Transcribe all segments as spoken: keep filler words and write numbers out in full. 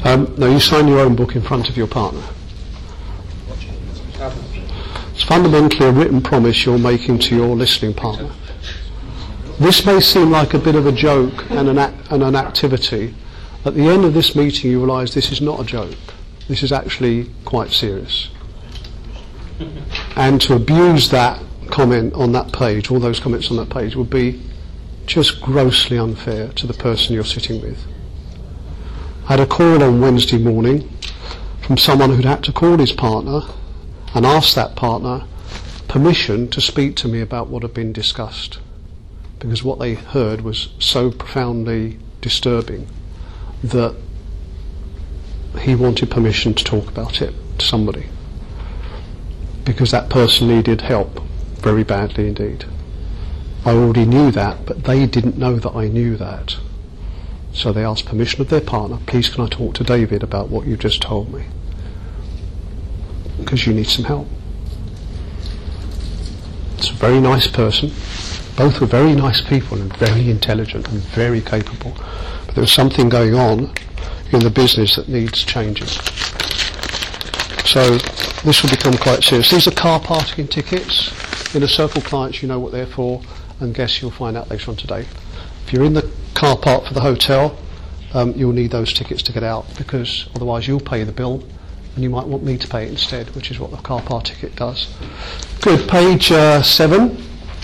Um, no, you sign your own book in front of your partner. It's fundamentally a written promise you're making to your listening partner. This may seem like a bit of a joke and an, act, and an activity. At the end of this meeting you realise this is not a joke. This is actually quite serious. And to abuse that comment on that page, all those comments on that page, would be just grossly unfair to the person you're sitting with. I had a call on Wednesday morning from someone who'd had to call his partner and ask that partner permission to speak to me about what had been discussed, because what they heard was so profoundly disturbing that he wanted permission to talk about it to somebody, because that person needed help very badly indeed. I already knew that, but they didn't know that I knew that. So they asked permission of their partner, please can I talk to David about what you just told me, because you need some help. It's a very nice person. Both were very nice people and very intelligent and very capable. But there was something going on in the business that needs changing. So this will become quite serious. These are car parking tickets. Inner Circle clients, you know what they're for, and guests you'll find out later on today. If you're in the car park for the hotel, um, you'll need those tickets to get out, because otherwise you'll pay the bill and you might want me to pay it instead, which is what the car park ticket does. Good, page uh, seven.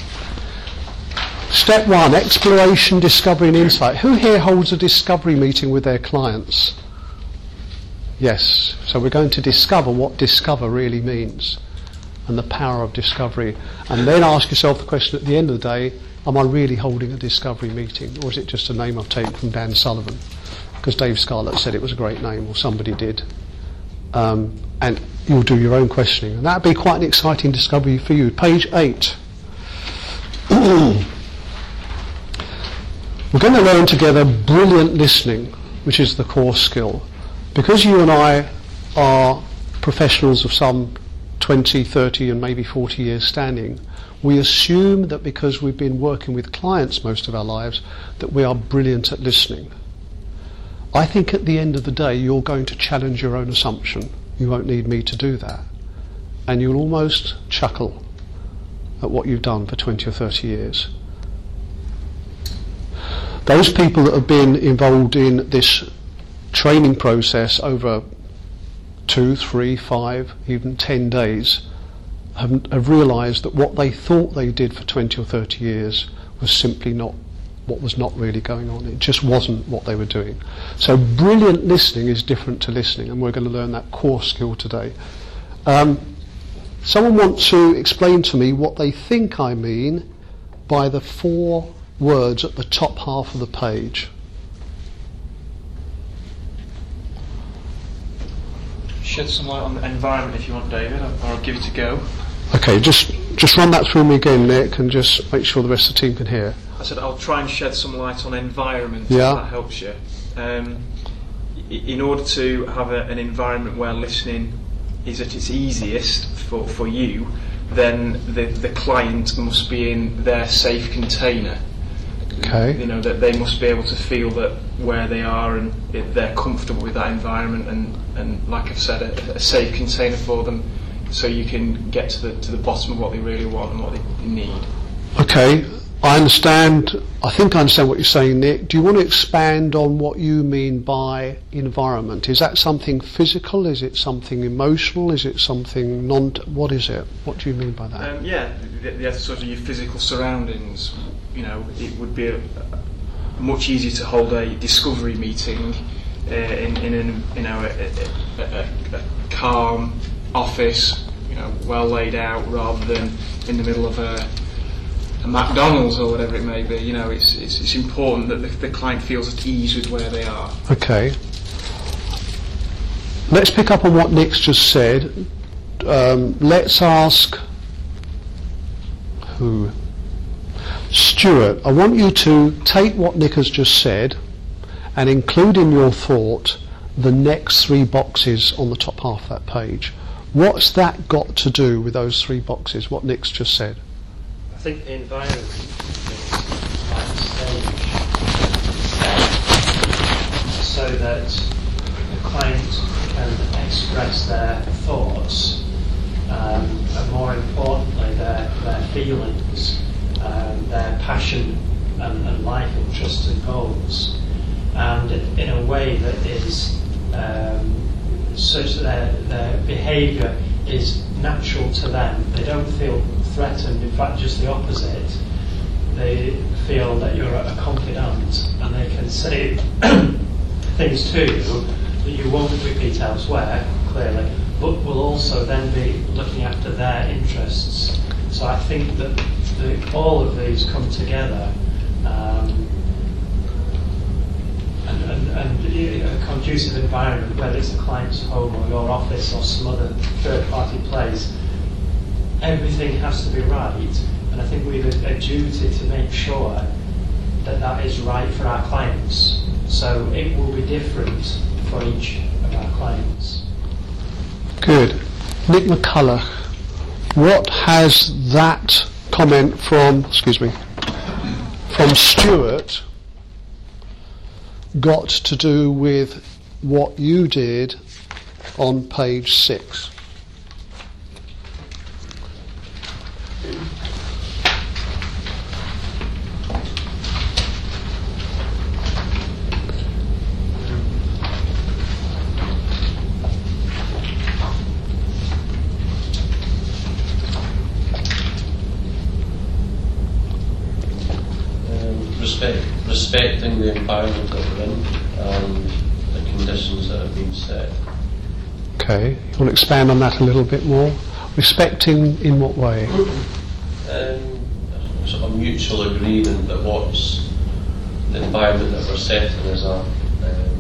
Step one, exploration, discovery and insight. Who here holds a discovery meeting with their clients? Yes, so we're going to discover what discover really means and the power of discovery, and then ask yourself the question at the end of the day, am I really holding a discovery meeting, or is it just a name I've taken from Dan Sullivan because Dave Scarlett said it was a great name, or somebody did. Um, and you'll do your own questioning, and that would be quite an exciting discovery for you. Page eight. We're going to learn together brilliant listening, which is the core skill. Because you and I are professionals of some twenty, thirty and maybe forty years standing, we assume that because we've been working with clients most of our lives that we are brilliant at listening. I think at the end of the day you're going to challenge your own assumption. You won't need me to do that. And you'll almost chuckle at what you've done for twenty or thirty years. Those people that have been involved in this training process over two, three, five, even ten days have, have realised that what they thought they did for twenty or thirty years was simply not what was not really going on. It just wasn't what they were doing. So brilliant listening is different to listening, and we're going to learn that core skill today. Um, someone wants to explain to me what they think I mean by the four words at the top half of the page. Shed some light on the environment if you want, David, or I'll give it a go. Okay, just just run that through me again, Nick, and just make sure the rest of the team can hear. I said I'll try and shed some light on environment, yeah. if that helps you. Um, in order to have a, an environment where listening is at its easiest for, for you, then the, the client must be in their safe container. Okay. You know, that they must be able to feel that where they are and it, they're comfortable with that environment, and, and like I've said, a, a safe container for them, so you can get to the to the bottom of what they really want and what they need. Okay, I understand. I think I understand what you're saying, Nick. Do you want to expand on what you mean by environment? Is that something physical? Is it something emotional? Is it something non? What is it? What do you mean by that? Um, yeah, the, the sort of your physical surroundings. You know, it would be a, a much easier to hold a discovery meeting uh, in, in an, you know, a, a, a, a calm office, you know, well laid out, rather than in the middle of a, a McDonald's or whatever it may be. You know, it's it's, it's important that the, the client feels at ease with where they are. Okay. Let's pick up on what Nick's just said. Um, let's ask who. Stuart, I want you to take what Nick has just said and include in your thought the next three boxes on the top half of that page. What's that got to do with those three boxes, what Nick's just said? I think the environment is like a stage, so that the client can express their thoughts, um, and more importantly, their, their feelings, um, their passion and, and life interests and goals, and in a way that is um, such that their, their behaviour is natural to them. They don't feel threatened, in fact just the opposite. They feel that you're a confidant and they can say things to you that you won't repeat elsewhere, clearly, but will also then be looking after their interests. So I think that the, all of these come together, um, and, and, and a conducive environment, whether it's a client's home or your office or some other third-party place, everything has to be right. And I think we have a duty to make sure that that is right for our clients. So it will be different for each of our clients. Good. Nick McCulloch, what has that comment from, excuse me, from Stuart got to do with what you did on page six? Respect, respecting the environment that we're in and the conditions that have been set. Okay, you want to expand on that a little bit more? Respecting in what way? Um, sort of mutual agreement that what's the environment that we're setting is a um,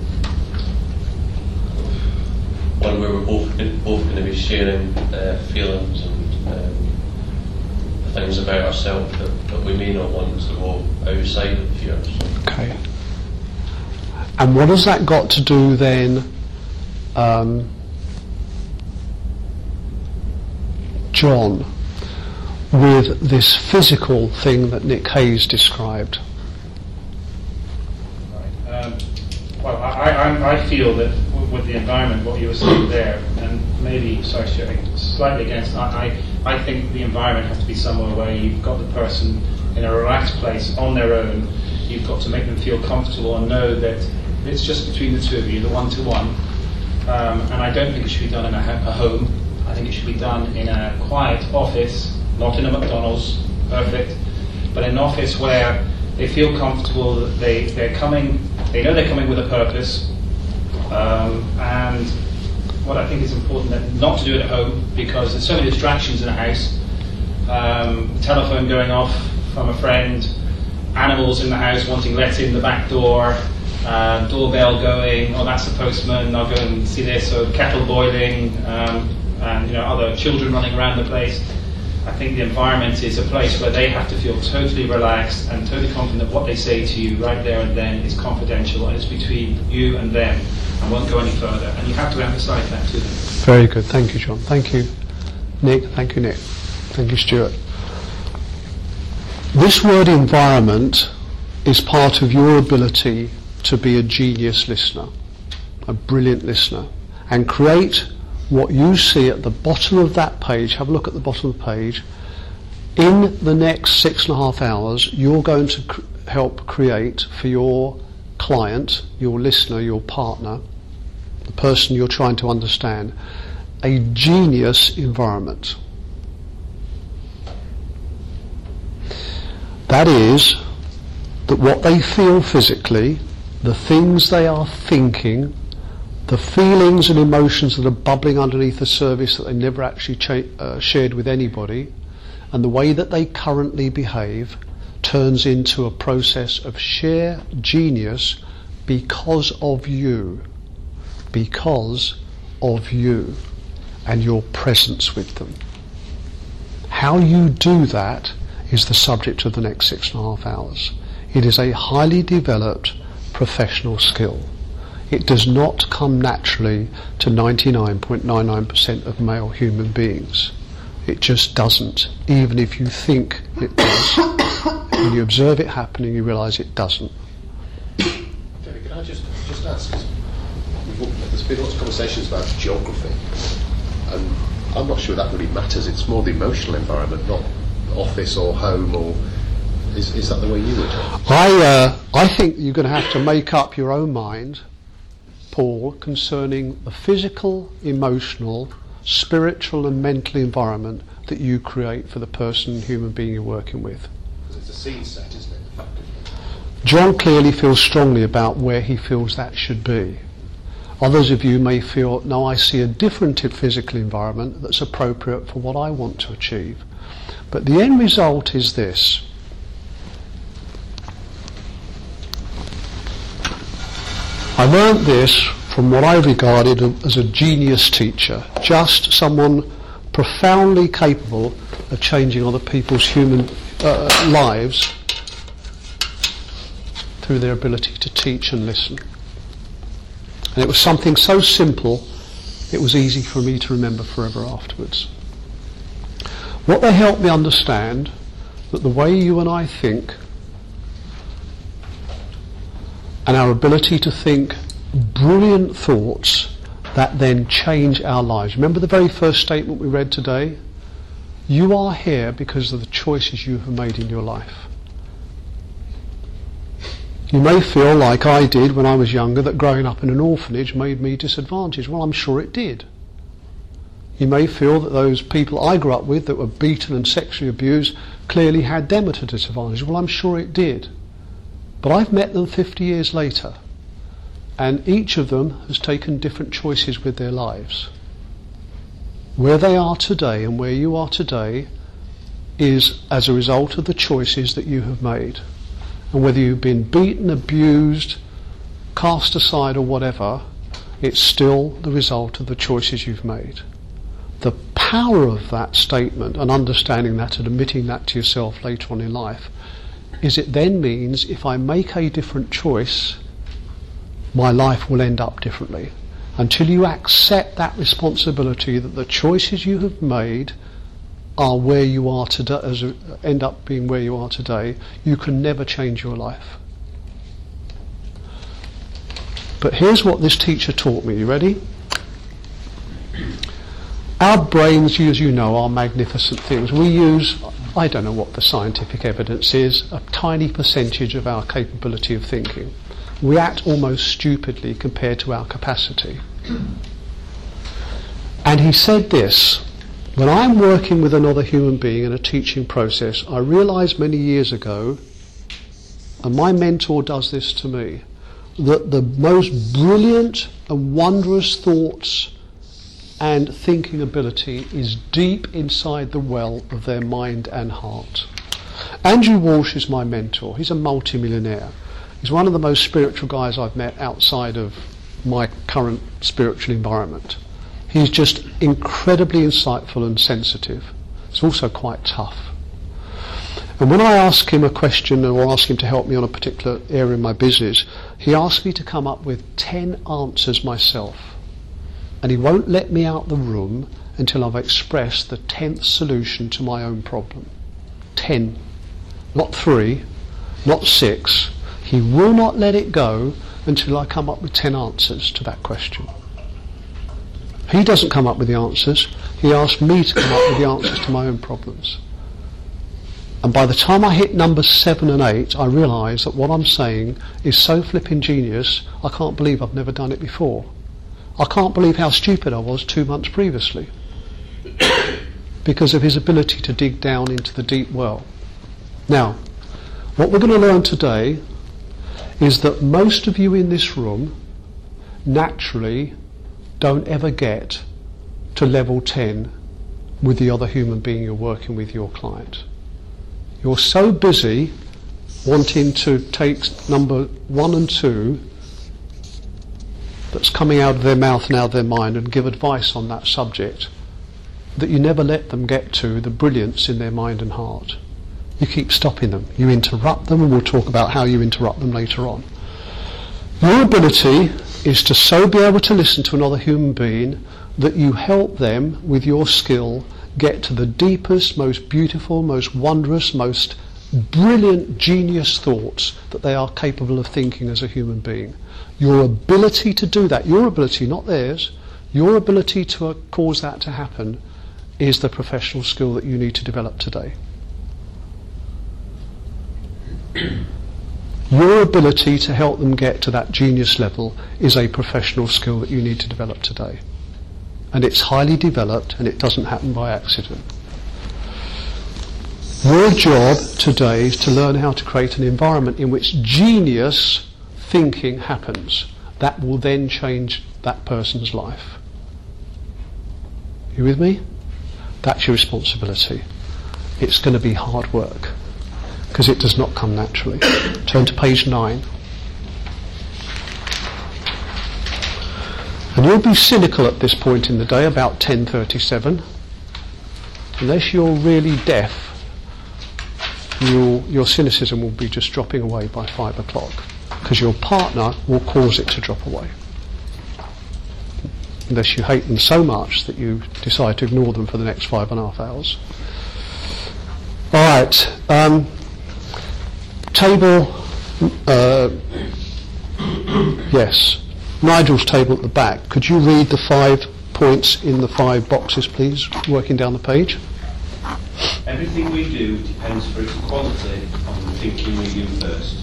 one where we're both both going to be sharing uh, feelings and um, things about ourselves that, that we may not want to go outside of here. So. Okay. And what has that got to do then, um, John, with this physical thing that Nick Hayes described? Right. Um, well, I, I, I feel that w- with the environment, what you were saying there, and maybe, sorry, slightly against, I, I, I think the environment has to be somewhere where you've got the person in a relaxed place on their own. You've got to make them feel comfortable and know that it's just between the two of you, the one-to-one. Um, and I don't think it should be done in a, a home. I think it should be done in a quiet office, not in a McDonald's, perfect, but in an office where they feel comfortable, that they, they're coming, they know they're coming with a purpose. Um, and what I think is important, that not to do it at home, because there's so many distractions in a house. Um, telephone going off from a friend, animals in the house wanting let in the back door, uh, doorbell going, oh that's the postman, I'll go and see this, or kettle boiling, um, and you know other children running around the place. I think the environment is a place where they have to feel totally relaxed and totally confident that what they say to you right there and then is confidential and it's between you and them and won't go any further. And you have to emphasise that to them. Very good. Thank you, John. Thank you, Nick. Thank you, Nick. Thank you, Stuart. This word environment is part of your ability to be a genius listener, a brilliant listener, and create what you see at the bottom of that page. Have a look at the bottom of the page. In the next six and a half hours, you're going to cr- help create for your client, your listener, your partner, the person you're trying to understand, a genius environment. That is, that what they feel physically, the things they are thinking, the feelings and emotions that are bubbling underneath the surface that they never actually cha- uh, shared with anybody, and the way that they currently behave turns into a process of sheer genius because of you, because of you and your presence with them. How you do that is the subject of the next six and a half hours. It is a highly developed professional skill. It does not come naturally to ninety-nine point nine nine percent of male human beings. It just doesn't, even if you think it does. When you observe it happening, you realise it doesn't. David, can I just, just ask, we've there's been lots of conversations about geography, and I'm not sure that really matters. It's more the emotional environment, not office or home, or is, is that the way you would? I, uh, I think you're going to have to make up your own mind, Paul, concerning the physical, emotional, spiritual and mental environment that you create for the person, human being you're working with. It's a scene set, isn't it? John clearly feels strongly about where he feels that should be. Others of you may feel, no, I see a different physical environment that's appropriate for what I want to achieve. But the end result is this. I learnt this from what I regarded as a genius teacher, just someone profoundly capable of changing other people's human uh, lives through their ability to teach and listen. And it was something so simple, it was easy for me to remember forever afterwards. What they helped me understand, that the way you and I think, and our ability to think brilliant thoughts that then change our lives. Remember the very first statement we read today? You are here because of the choices you have made in your life. You may feel like I did when I was younger, that growing up in an orphanage made me disadvantaged. Well, I'm sure it did. You may feel that those people I grew up with that were beaten and sexually abused clearly had them at a disadvantage. Well, I'm sure it did. But I've met them fifty years later, and each of them has taken different choices with their lives. Where they are today and where you are today is as a result of the choices that you have made. And whether you've been beaten, abused, cast aside or whatever, it's still the result of the choices you've made. The power of that statement and understanding that and admitting that to yourself later on in life is it then means if I make a different choice, my life will end up differently. Until you accept that responsibility that the choices you have made are where you are today, as a, end up being where you are today, you can never change your life. But here's what this teacher taught me. You ready? Our brains, as you know, are magnificent things. We use, I don't know what the scientific evidence is, a tiny percentage of our capability of thinking. We act almost stupidly compared to our capacity. And he said this, when I'm working with another human being in a teaching process, I realised many years ago, and my mentor does this to me, that the most brilliant and wondrous thoughts and thinking ability is deep inside the well of their mind and heart. Andrew Walsh is my mentor. He's a multi-millionaire. He's one of the most spiritual guys I've met outside of my current spiritual environment. He's just incredibly insightful and sensitive. He's also quite tough. And when I ask him a question or ask him to help me on a particular area in my business, he asks me to come up with ten answers myself. And he won't let me out the room until I've expressed the tenth solution to my own problem. Ten. Not three, not six. He will not let it go until I come up with ten answers to that question. He doesn't come up with the answers. He asks me to come up with the answers to my own problems. And by the time I hit numbers seven and eight, I realise that what I'm saying is so flipping genius, I can't believe I've never done it before. I can't believe how stupid I was two months previously because of his ability to dig down into the deep well. Now, what we're going to learn today is that most of you in this room naturally don't ever get to level ten with the other human being you're working with, your client. You're so busy wanting to take number one and two that's coming out of their mouth and out of their mind and give advice on that subject that you never let them get to the brilliance in their mind and heart. You keep stopping them. You interrupt them, and we'll talk about how you interrupt them later on. Your ability is to so be able to listen to another human being that you help them with your skill get to the deepest, most beautiful, most wondrous, most brilliant, genius thoughts that they are capable of thinking as a human being. Your ability to do that, your ability, not theirs, your ability to uh, cause that to happen is the professional skill that you need to develop today. Your ability to help them get to that genius level is a professional skill that you need to develop today. And it's highly developed, and it doesn't happen by accident. Your job today is to learn how to create an environment in which genius thinking happens. That will then change that person's life. You with me? That's your responsibility. It's going to be hard work, because it does not come naturally. Turn to page nine. And you'll be cynical at this point in the day, about ten thirty-seven. Unless you're really deaf, you'll, your cynicism will be just dropping away by five o'clock, because your partner will cause it to drop away. Unless you hate them so much that you decide to ignore them for the next five and a half hours. All right. Um, table. Uh, yes. Nigel's table at the back. Could you read the five points in the five boxes, please, working down the page? Everything we do depends for its quality on the thinking we do first.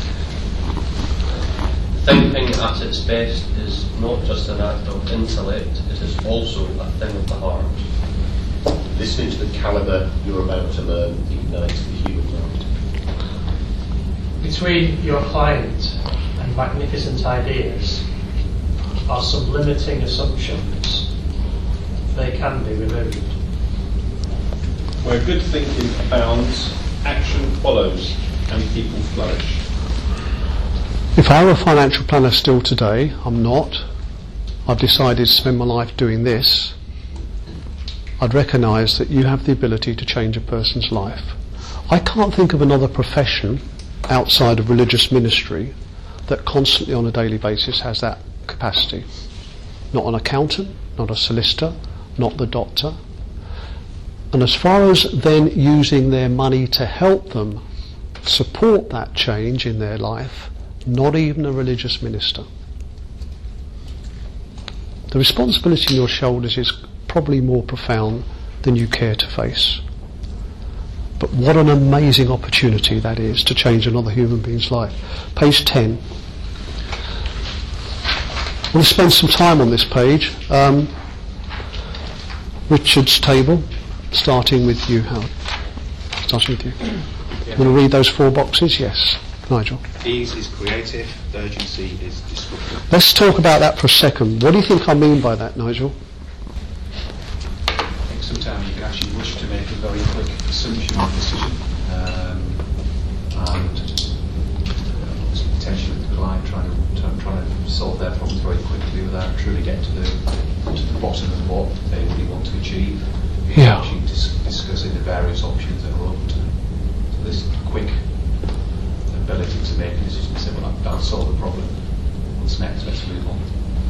Thinking at its best is not just an act of intellect, it is also a thing of the heart. Listening to the calibre you're about to learn ignites the human mind. Between your client and magnificent ideas are some limiting assumptions. They can be removed. Where good thinking abounds, action follows, and people flourish. If I were a financial planner still today, I'm not. I've decided to spend my life doing this. I'd recognise that you have the ability to change a person's life. I can't think of another profession outside of religious ministry that constantly on a daily basis has that capacity. Not an accountant, not a solicitor, not the doctor. And as far as then using their money to help them support that change in their life, not even a religious minister. The responsibility on your shoulders is probably more profound than you care to face. But what an amazing opportunity that is to change another human being's life. Page ten. We'll spend some time on this page. Um, Richard's table, starting with you, Howard. Starting with you. Yeah. Want to read those four boxes? Yes. Nigel. Ease is creative, urgency is disruptive. Let's talk about that for a second. What do you think I mean by that, Nigel? I think sometimes you can actually wish to make a very quick assumption or decision, um, and uh, potentially with the client trying to trying, trying to solve their problems very quickly without truly getting to the to the bottom of what they really want to achieve. Yeah. Actually dis- discussing the various options that are open to, to this quick ability to make a decision and say, well, that'll solve the problem. What's next? Let's move on.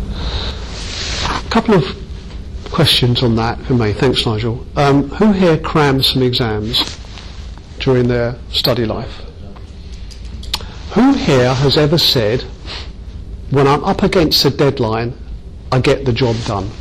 A couple of questions on that, if I may. Thanks, Nigel. Um, who here crammed some exams during their study life? Who here has ever said, when I'm up against a deadline, I get the job done?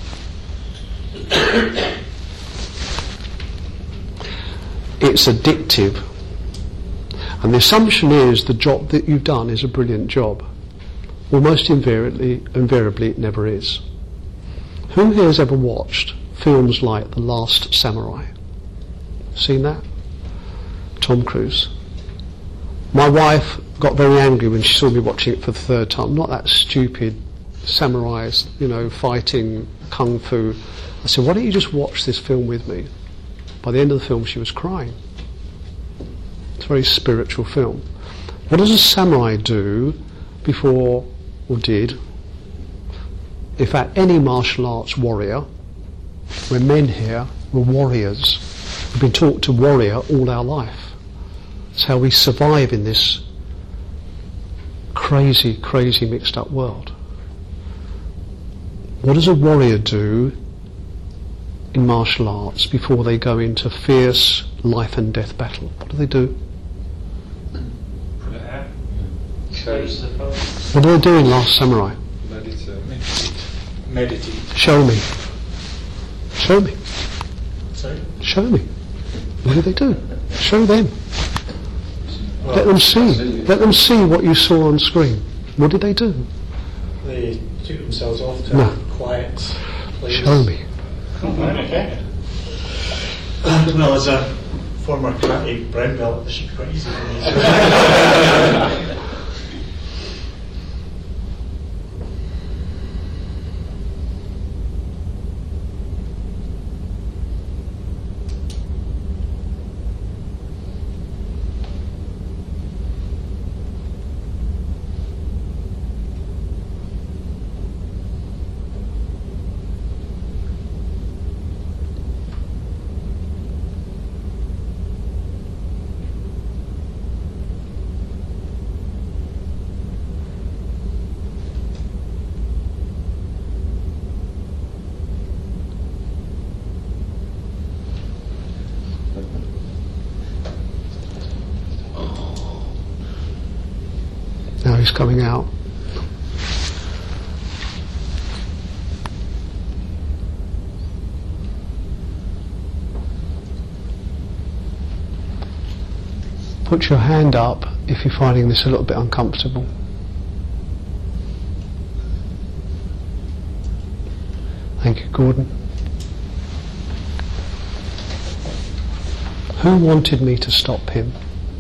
It's addictive. And the assumption is the job that you've done is a brilliant job. Almost invariably, invariably it never is. Who here has ever watched films like The Last Samurai? Seen that? Tom Cruise. My wife got very angry when she saw me watching it for the third time. Not that stupid samurais, you know, fighting kung fu. I said, why don't you just watch this film with me? By the end of the film she was crying. It's a very spiritual film. What does a samurai do before, or did? In fact, any martial arts warrior, we're men here, we're warriors. We've been taught to warrior all our life. It's how we survive in this crazy, crazy mixed up world. What does a warrior do in martial arts before they go into fierce life and death battle? What do they do? Close the phones. What did they do in Last Samurai? Meditate. Meditate. Show me. Show me. Sorry? Show me. What did they do? Show them. Let them see. Let them see what you saw on screen. What did they do? They took themselves off to No. a quiet place. Show me. Okay. Well, as a former karate brown belt, this should be quite easy for me. Now he's coming out. Put your hand up if you're finding this a little bit uncomfortable. Thank you, Gordon. Who wanted me to stop him?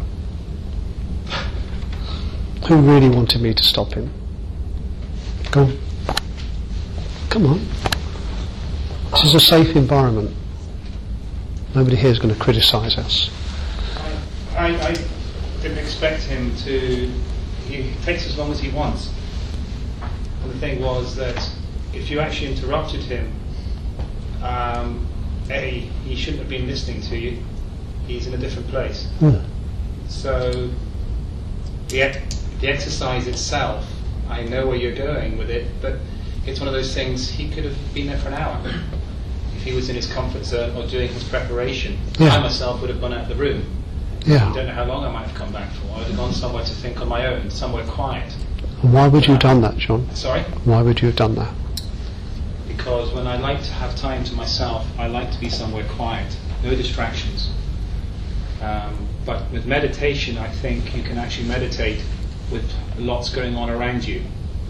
Who really wanted me to stop him? Go on. Come on. This is a safe environment. Nobody here is going to criticise us. I, I didn't expect him to. He takes as long as he wants. And the thing was that if you actually interrupted him, um, A, he shouldn't have been listening to you. He's in a different place. Hmm. So the, ec- the exercise itself, I know where you're going with it, but it's one of those things, he could have been there for an hour. If he was in his comfort zone or doing his preparation, Yeah. I myself would have gone out of the room. Yeah. I don't know how long I might have come back for. I would have gone somewhere to think on my own, somewhere quiet. And why would you have done that, John? Sorry? Why would you have done that? Because when I like to have time to myself, I like to be somewhere quiet, no distractions. Um, but with meditation, I think you can actually meditate with lots going on around you.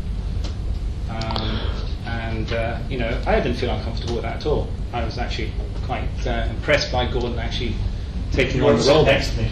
Um, and, uh, you know, I didn't feel uncomfortable with that at all. I was actually quite uh, impressed by Gordon actually taking on the role next to me.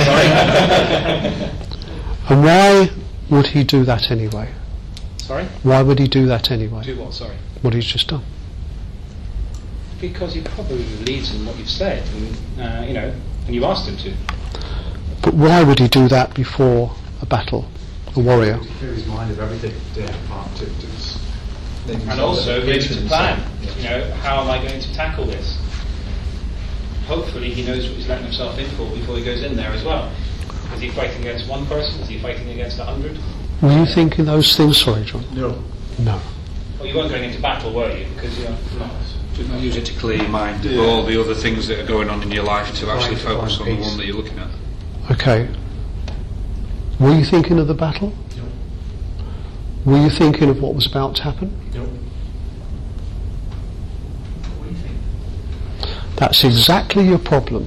And why would he do that anyway? Sorry? Why would he do that anyway? Do what, sorry? What he's just done. Because he probably believes in what you've said, and, uh, you know, and you asked him to. But why would he do that before a battle? A warrior. To clear his mind of everything, day apart activities. And also be able to plan, you know, how am I going to tackle this? Hopefully he knows what he's letting himself in for before he goes in there as well. Is he fighting against one person? Is he fighting against a hundred? Were you thinking those things? Sorry, John. No. No. Well, you weren't going into battle, were you? Because you're not. Did not use it to clear your mind of all the other things that are going on in your life to actually focus on the one that you're looking at. Okay. Were you thinking of the battle? No. Were you thinking of what was about to happen? No. What do you think? That's exactly your problem.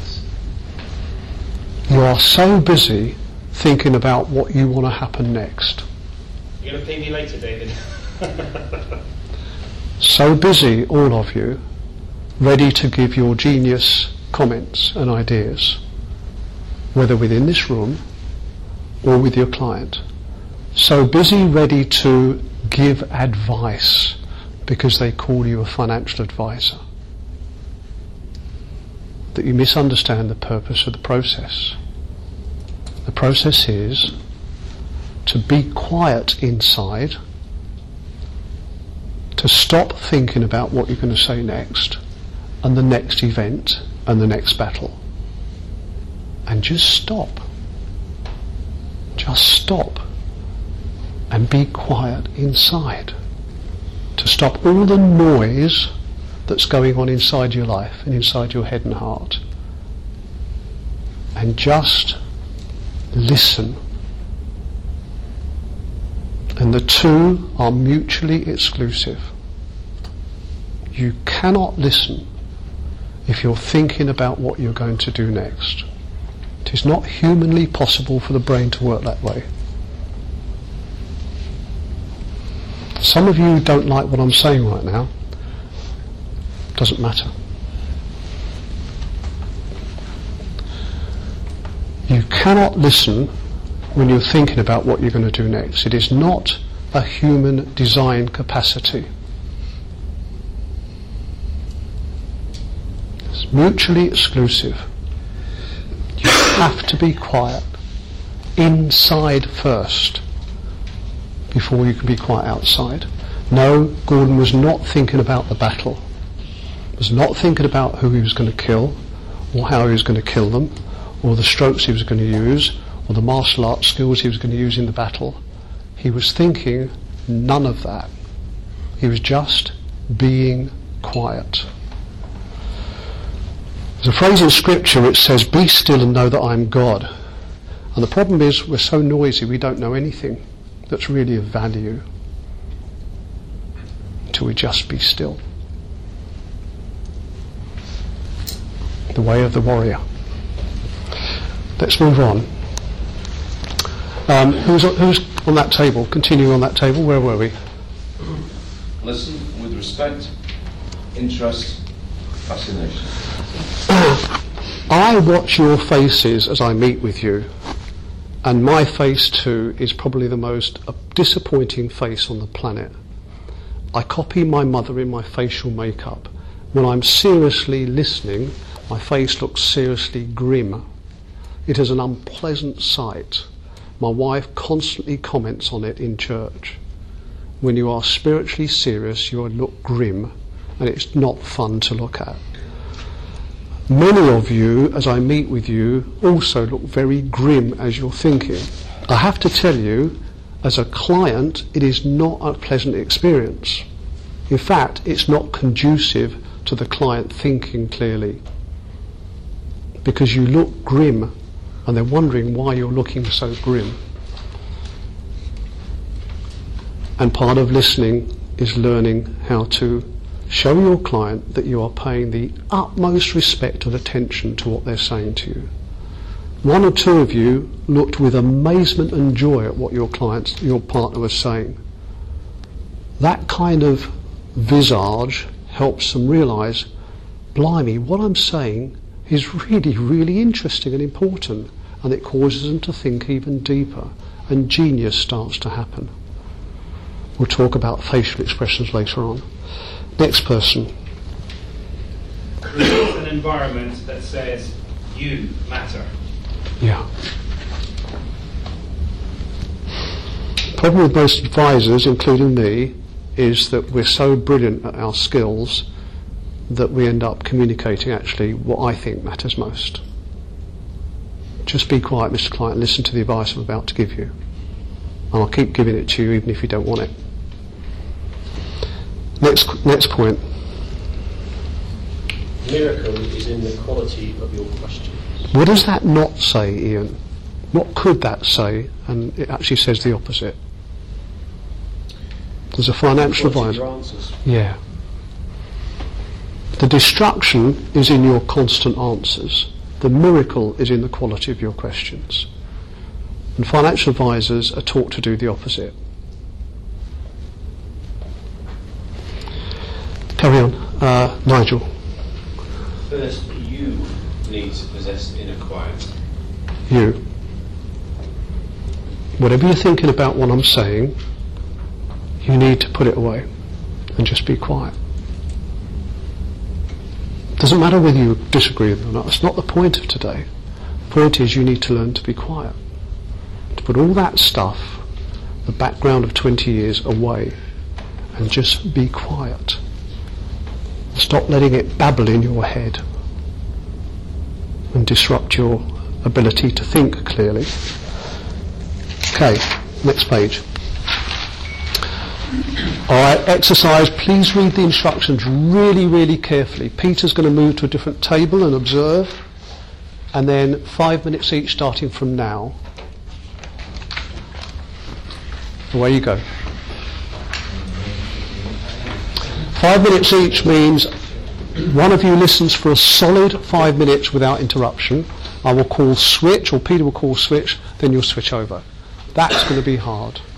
You are so busy thinking about what you want to happen next. You're going to pay me later, David. So busy, all of you, ready to give your genius comments and ideas, whether within this room or with your client. So busy, ready to give advice because they call you a financial advisor, that you misunderstand the purpose of the process. The process is to be quiet inside, to stop thinking about what you're going to say next, and the next event, and the next battle. And just stop. Just stop. And be quiet inside. To stop all the noise that's going on inside your life and inside your head and heart. And just listen And the two are mutually exclusive. You cannot listen if you're thinking about what you're going to do next. It is not humanly possible for the brain to work that way. Some of you don't like what I'm saying right now. Doesn't matter. You cannot listen when you're thinking about what you're going to do next. It is not a human design capacity. It's mutually exclusive. You have to be quiet inside first before you can be quiet outside. No, Gordon was not thinking about the battle. Was not thinking about who he was going to kill, or how he was going to kill them, or the strokes he was going to use, or the martial arts skills he was going to use in the battle. He was thinking none of that. He was just being quiet. There's a phrase in Scripture which says, "Be still and know that I am God." And the problem is we're so noisy we don't know anything that's really of value until we just be still. The way of the warrior. Let's move on. Um, who's, on, who's on that table? Continuing on that table, where were we? Listen with respect, interest, fascination. I watch your faces as I meet with you, and my face too is probably the most disappointing face on the planet. I copy my mother in my facial makeup. When I'm seriously listening, my face looks seriously grim. It is an unpleasant sight. My wife constantly comments on it in church. When you are spiritually serious, you look grim, and it's not fun to look at. Many of you, as I meet with you, also look very grim as you're thinking. I have to tell you, as a client, it is not a pleasant experience. In fact, it's not conducive to the client thinking clearly, because you look grim and they're wondering why you're looking so grim. And part of listening is learning how to show your client that you are paying the utmost respect and attention to what they're saying to you. One or two of you looked with amazement and joy at what your client, your partner was saying. That kind of visage helps them realise, blimey, what I'm saying is really, really interesting and important, and it causes them to think even deeper, and genius starts to happen. We'll talk about facial expressions later on. Next person. Create an environment that says you matter. Yeah. The problem with most advisors, including me, is that we're so brilliant at our skills that we end up communicating actually what I think matters most. Just be quiet, Mister Client, and listen to the advice I'm about to give you. And I'll keep giving it to you even if you don't want it. Next, next point. Miracle is in the quality of your questions. What does that not say, Ian? What could that say? And it actually says the opposite. There's a financial advisor. Yeah. The destruction is in your constant answers. The miracle is in the quality of your questions. And financial advisors are taught to do the opposite. Carry on. Uh, Nigel. First, you need to possess inner quiet. You. Whatever you're thinking about what I'm saying, you need to put it away and just be quiet. Doesn't matter whether you disagree with it or not. That's not the point of today. The point is you need to learn to be quiet. To put all that stuff, the background of twenty years, away and just be quiet. Stop letting it babble in your head and disrupt your ability to think clearly. Okay, next page. Alright, exercise, please read the instructions really, really carefully. Peter's going to move to a different table and observe, and then five minutes each starting from now. Away you go. Five minutes each means one of you listens for a solid five minutes without interruption. I will call switch, or Peter will call switch, then you'll switch over. That's going to be hard.